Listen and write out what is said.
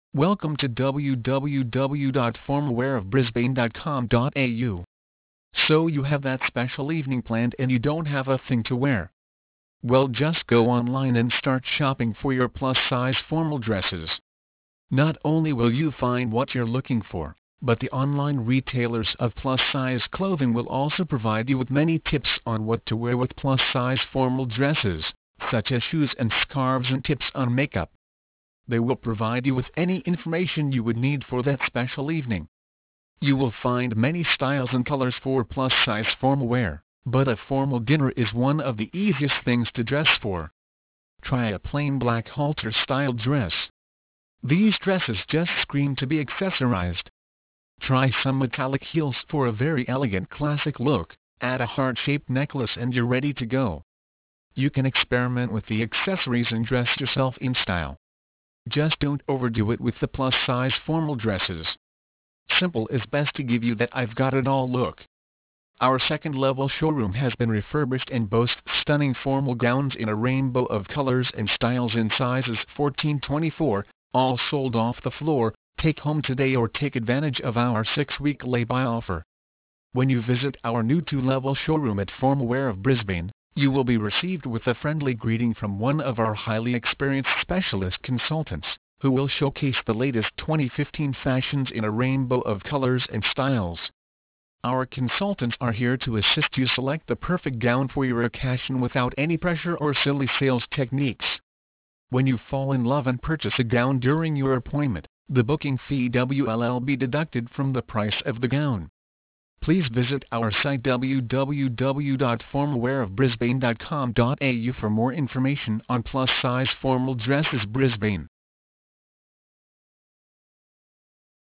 Welcome to www.formalwearofbrisbane.com.au. So you have that special evening planned and you don't have a thing to wear? Well, just go online and start shopping for your plus-size formal dresses. Not only will you find what you're looking for, but the online retailers of plus-size clothing will also provide you with many tips on what to wear with plus-size formal dresses, such as shoes and scarves and tips on makeup. They will provide you with any information you would need for that special evening. You will find many styles and colors for plus-size formal wear, but a formal dinner is one of the easiest things to dress for. Try a plain black halter-style dress. These dresses just scream to be accessorized. Try some metallic heels for a very elegant classic look, add a heart-shaped necklace and you're ready to go. You can experiment with the accessories and dress yourself in style. Just don't overdo it with the plus-size formal dresses. Simple is best to give you that I've got it all look. Our second-level showroom has been refurbished and boasts stunning formal gowns in a rainbow of colors and styles in sizes 14-24, all sold off the floor. Take home today or take advantage of our 6-week lay-by offer. When you visit our new 2-level showroom at Formal Wear of Brisbane, you will be received with a friendly greeting from one of our highly experienced specialist consultants, who will showcase the latest 2015 fashions in a rainbow of colors and styles. Our consultants are here to assist you select the perfect gown for your occasion without any pressure or silly sales techniques. When you fall in love and purchase a gown during your appointment, the booking fee will be deducted from the price of the gown. Please visit our site www.formalwearofbrisbane.com.au for more information on plus-size formal dresses Brisbane.